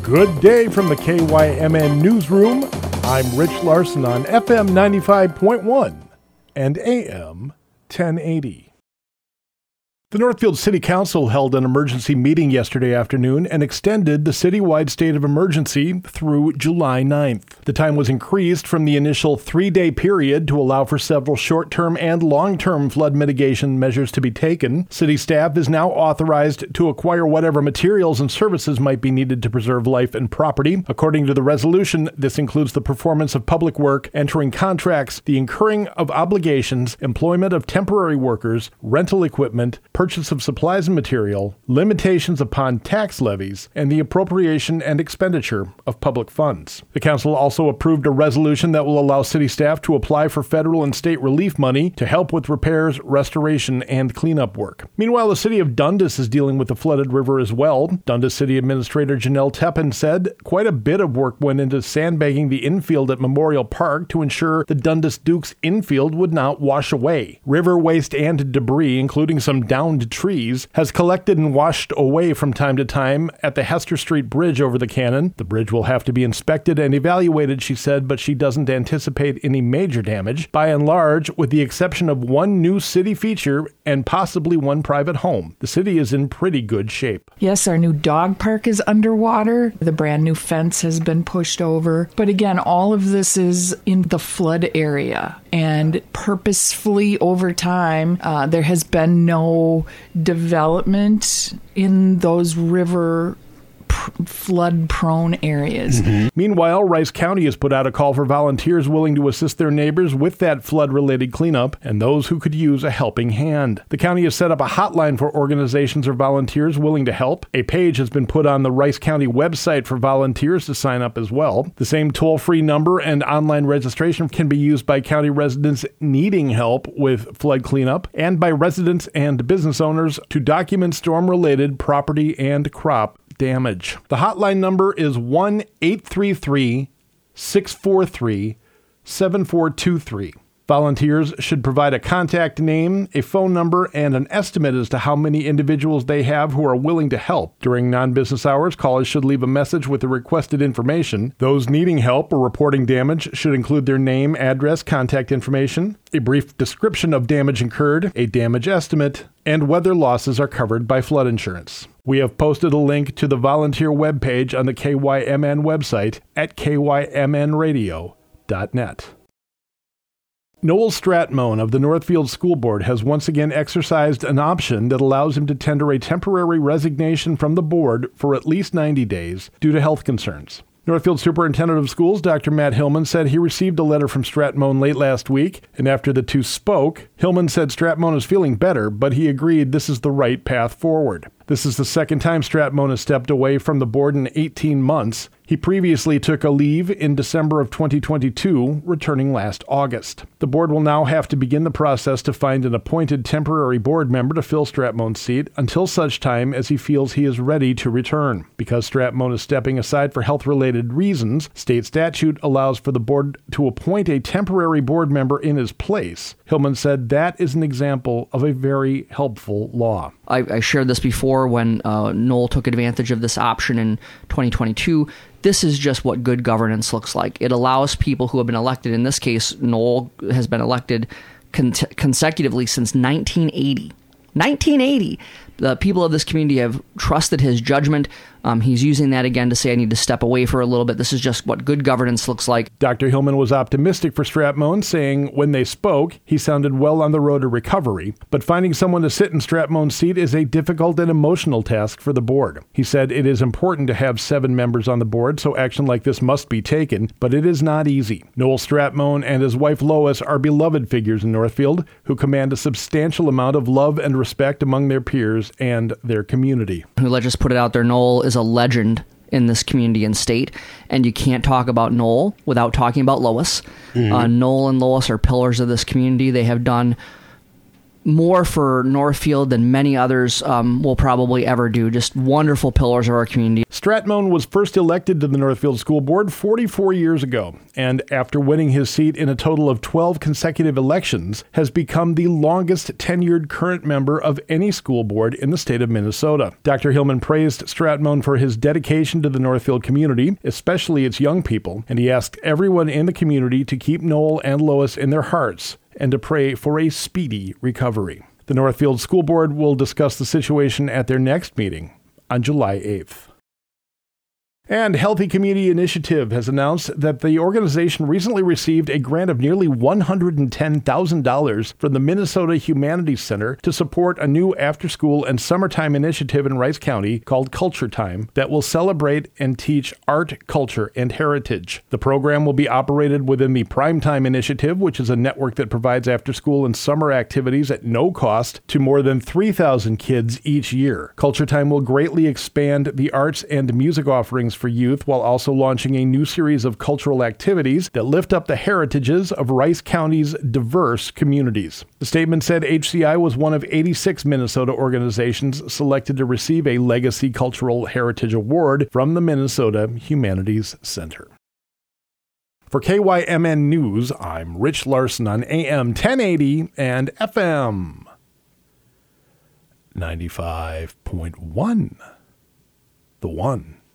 Good day from the KYMN Newsroom. I'm Rich Larson on FM 95.1 and AM 1080. The Northfield City Council held an emergency meeting yesterday afternoon and extended the citywide state of emergency through July 9th. The time was increased from the initial 3-day period to allow for several short-term and long-term flood mitigation measures to be taken. City staff is now authorized to acquire whatever materials and services might be needed to preserve life and property. According to the resolution, this includes the performance of public work, entering contracts, the incurring of obligations, employment of temporary workers, rental equipment, purchase of supplies and material, limitations upon tax levies, and the appropriation and expenditure of public funds. The council also approved a resolution that will allow city staff to apply for federal and state relief money to help with repairs, restoration, and cleanup work. Meanwhile, the city of Dundas is dealing with the flooded river as well. Dundas City Administrator Janelle Teppen said quite a bit of work went into sandbagging the infield at Memorial Park to ensure the Dundas Dukes infield would not wash away. River waste and debris, including some downed trees, has collected and washed away from time to time at the Hester Street Bridge over the Cannon. The bridge will have to be inspected and evaluated, she said, but she doesn't anticipate any major damage. By and large, with the exception of one new city feature and possibly one private home, the city is in pretty good shape. Yes, our new dog park is underwater. The brand new fence has been pushed over. But again, all of this is in the flood area. And purposefully over time, there has been no development in those river flood-prone areas. Meanwhile, Rice County has put out a call for volunteers willing to assist their neighbors with that flood-related cleanup and those who could use a helping hand. The county has set up a hotline for organizations or volunteers willing to help. A page has been put on the Rice County website for volunteers to sign up as well. The same toll-free number and online registration can be used by county residents needing help with flood cleanup and by residents and business owners to document storm-related property and crop damage. The hotline number is 1-833-643-7423. Volunteers should provide a contact name, a phone number, and an estimate as to how many individuals they have who are willing to help. During non-business hours, callers should leave a message with the requested information. Those needing help or reporting damage should include their name, address, contact information, a brief description of damage incurred, a damage estimate, and whether losses are covered by flood insurance. We have posted a link to the volunteer webpage on the KYMN website at kymnradio.net. Noel Stratmone of the Northfield School Board has once again exercised an option that allows him to tender a temporary resignation from the board for at least 90 days due to health concerns. Northfield Superintendent of Schools, Dr. Matt Hillman, said he received a letter from Stratmone late last week, and after the two spoke, Hillman said Stratmone is feeling better, but he agreed this is the right path forward. This is the second time Stratmone has stepped away from the board in 18 months. He previously took a leave in December of 2022, returning last August. The board will now have to begin the process to find an appointed temporary board member to fill Stratmone's seat until such time as he feels he is ready to return. Because Stratmone is stepping aside for health-related reasons, state statute allows for the board to appoint a temporary board member in his place. Hillman said that is an example of a very helpful law. I shared this before when Noel took advantage of this option in 2022. This is just what good governance looks like. It allows people who have been elected, in this case, Noel has been elected consecutively since 1980. 1980. The people of this community have trusted his judgment. He's using that again to say, I need to step away for a little bit. This is just what good governance looks like. Dr. Hillman was optimistic for Stratmone, saying when they spoke, he sounded well on the road to recovery. But finding someone to sit in Stratmone's seat is a difficult and emotional task for the board. He said it is important to have 7 members on the board, so action like this must be taken, but it is not easy. Noel Stratmone and his wife Lois are beloved figures in Northfield who command a substantial amount of love and respect among their peers and their community. Let's just put it out there, Noel is a legend in this community and state, and you can't talk about Noel without talking about Lois. Noel and Lois are pillars of this community. They have done more for Northfield than many others will probably ever do. Just wonderful pillars of our community. Stratmone was first elected to the Northfield School Board 44 years ago, and after winning his seat in a total of 12 consecutive elections, has become the longest tenured current member of any school board in the state of Minnesota. Dr. Hillman praised Stratmone for his dedication to the Northfield community, especially its young people, and he asked everyone in the community to keep Noel and Lois in their hearts and to pray for a speedy recovery. The Northfield School Board will discuss the situation at their next meeting on July 8th. And Healthy Community Initiative has announced that the organization recently received a grant of nearly $110,000 from the Minnesota Humanities Center to support a new after-school and summertime initiative in Rice County called Culture Time that will celebrate and teach art, culture, and heritage. The program will be operated within the Primetime Initiative, which is a network that provides after-school and summer activities at no cost to more than 3,000 kids each year. Culture Time will greatly expand the arts and music offerings for youth while also launching a new series of cultural activities that lift up the heritages of Rice County's diverse communities. The statement said HCI was one of 86 Minnesota organizations selected to receive a Legacy Cultural Heritage Award from the Minnesota Humanities Center. For KYMN News, I'm Rich Larson on AM 1080 and FM 95.1. The One.